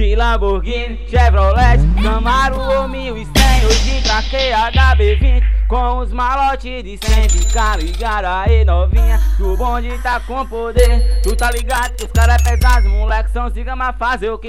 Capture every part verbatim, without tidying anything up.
de Lamborghini, Chevrolet, Camaro ou mil e cem. Hoje traquei H B vinte com os malotes de cem. Fica ligado aí novinha, que o bonde tá com poder. Tu tá ligado que os caras é pesados, moleques são ziga, mas fazer o quê?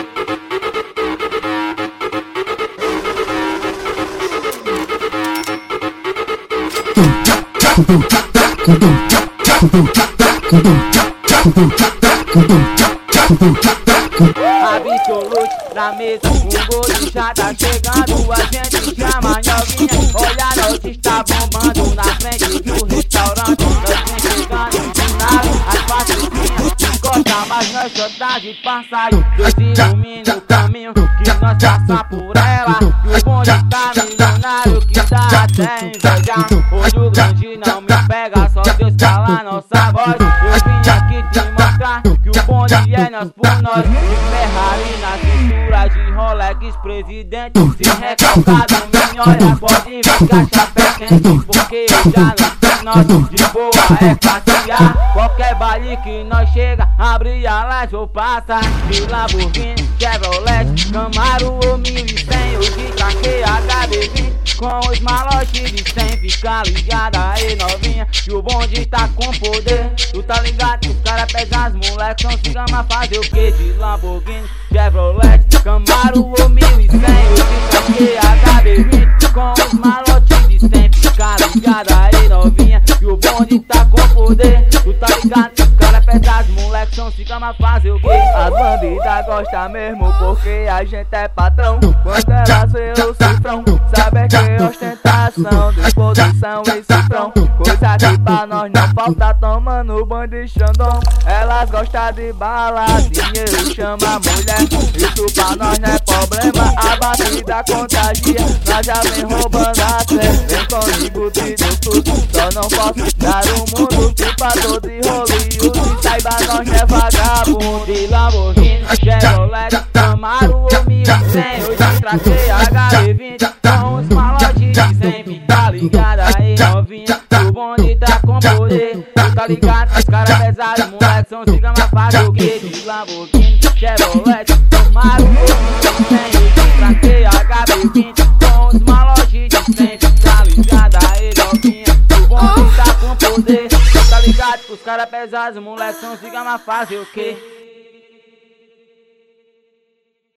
Absolute na mesa, o gol já tá chegando. A gente chama novinha, olha a noite está bombando. Na frente do restaurante, nós vem chegando de nada. As patricinhas encosta, mas nós só tá de passagem. Deus ilumina o caminho que nós passa por ela. E o bonde tá milionário que dá até invejar. Hoje o grande não me pega, só Deus cala nossa voz. Eu vim aqui te mostrar que o bonde é nós por nós. De Ferrari na cintura, de Rolex presidente. Se recalcado me olha, pode ficar chapéu quente, porque eu já não sei nós. De boa é passear, qualquer baile que nós chega, abre a laje ou passa. De Lamborghini, Chevrolet, Camaro ou mil e cem. Hoje traquei H B vinte com os malotes de cem. Fica ligada aí novinha, que o bonde tá com poder. Tu tá ligado que os caras pesados, moleques são ziga, mas fazer o que? De Lamborghini, Chevrolet, Camaro ou mil e cem. Hoje traquei H B vinte com os malotes de cem. Fica ligada aí novinha, que o bonde tá com poder. Tu tá ligado que os caras pesados, moleques são ziga, mas fazer o que? As bandidas gostam mesmo porque a gente é patrão. Quando elas vê o cifrão, sabe que é ostentação, disposição e cifrão. Coisa que pra nós não falta, tomando banho de Xandão. Elas gostam de bala, dinheiro chama mulher. Isso pra nós não é problema, a batida contagia. Nós já vem roubando até, vem com embutido tudo. Só não posso dar o mundo que pra todo rolinho. Se saiba nós não é vagabundo. De Lamborghini, Chevrolet, Camaro ou mil e cem. Hoje traquei H B vinte com os malotes de cem. Fica ligado aí novinha, que o bonde tá com poder. Tu tá ligado que os caras pesados, moleques são ziga, mas faz o que? De Lamborghini, Chevrolet, Camaro ou mil e cem. Hoje traquei H B vinte com os malotes de cem. Fica ligado aí novinha, que o bonde tá com poder. Tu tá ligado que os caras pesados, moleques são ziga, mas faz o que?